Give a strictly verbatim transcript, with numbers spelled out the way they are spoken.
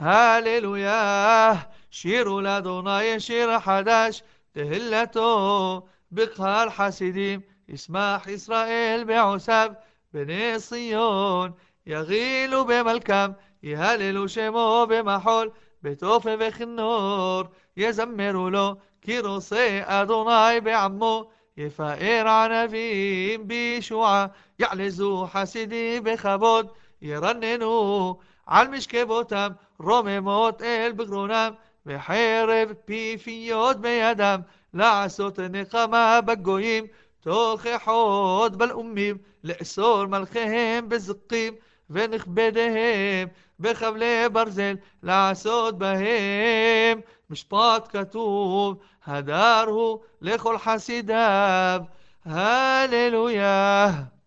הללויה, שירו לאדוני שיר חדש, תהילתו בקהל חסידים, ישמח ישראל בעושיו, בני ציון יגילו במלכם, יהללו שמו במחול, בתופן וכינור, יזמרו לו, כי רוצה אדוני בעמו, יפאר ענבים בישועה, יעלזו חסידים בכבוד, ירננו על משכבותם, רוממות אל בגרונם, וחרב פיפיות בידם, לעשות נחמה בגויים, תוכחות בלאומים, לאסור מלכיהם בזקים, ונכבדיהם בחבלי ברזל, לעשות בהם משפט כתוב, הדר הוא לכל חסידיו. הללויה.